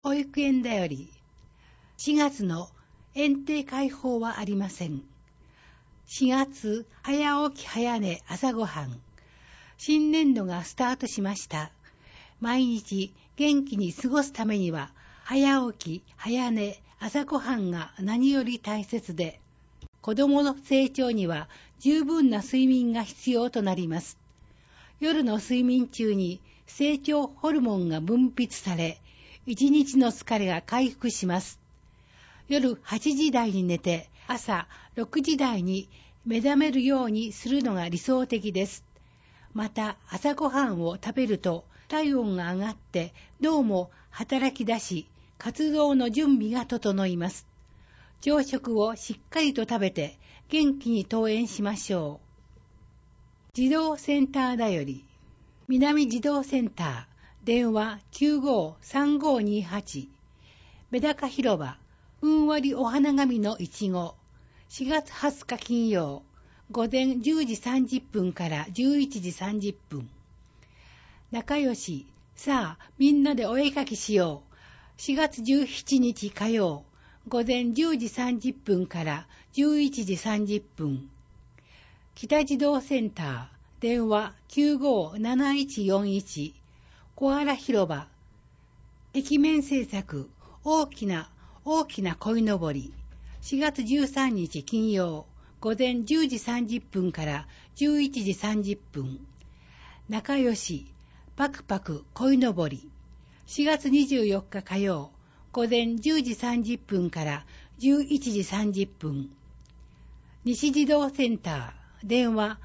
保育園だより。4月の園庭開放はありません。4月、早起き早寝朝ごはん。新年度がスタートしました。毎日元気に過ごすためには、早起き早寝朝ごはんが何より大切で、子供の成長には十分な睡眠が必要となります。夜の睡眠中に成長ホルモンが分泌され、一日の疲れが回復します。夜8時台に寝て、朝6時台に目覚めるようにするのが理想的です。また、朝ごはんを食べると体温が上がって脳も働き出し、活動の準備が整います。朝食をしっかりと食べて元気に登園しましょう。児童センターだより。南児童センター、電話 95-3528。メダカ広場、ふんわりお花紙のいちご。4月20日金曜、午前10時30分から11時30分。仲良し、さあみんなでお絵かきしよう。4月17日火曜、午前10時30分から11時30分。北児童センター、電話 95-7141。小原広場。壁面制作、大きな鯉のぼり。4月13日金曜、午前10時30分から11時30分。仲良し、パクパク鯉のぼり。4月24日火曜、午前10時30分から11時30分。西児童センター、電話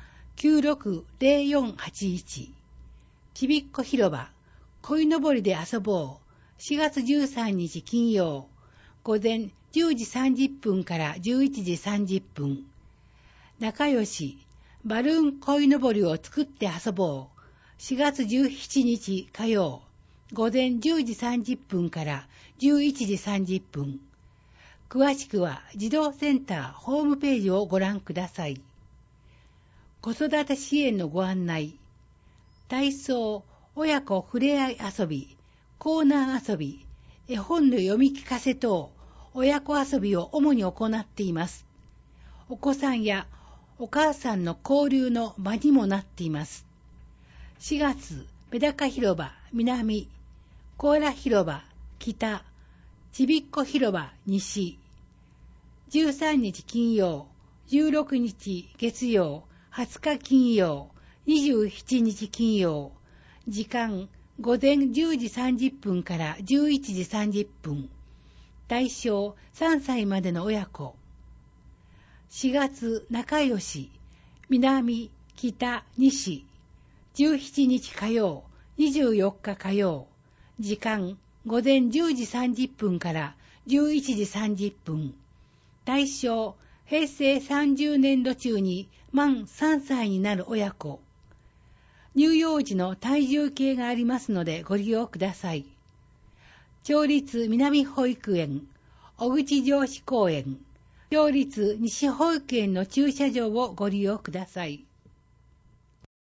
96-0481。ちびっこ広場、鯉のぼりで遊ぼう。4月13日金曜、午前10時30分から11時30分。仲良し、バルーン鯉のぼりを作って遊ぼう。4月17日火曜、午前10時30分から11時30分。詳しくは児童センターホームページをご覧ください。子育て支援のご案内。体操、親子ふれあい遊び、コーナー遊び、絵本の読み聞かせ等、親子遊びを主に行っています。お子さんやお母さんの交流の場にもなっています。4月、メダカ広場南、コアラ広場北、ちびっこ広場西。13日金曜、16日月曜、20日金曜、27日金曜。時間、午前10時30分から11時30分。対象、3歳までの親子。4月、仲良し、南、北、西。17日火曜、24日火曜。時間、午前10時30分から11時30分。対象、平成30年度中に満3歳になる親子。乳幼児の体重計がありますのでご利用ください。町立南保育園、小口上子公園、町立西保育園の駐車場をご利用ください。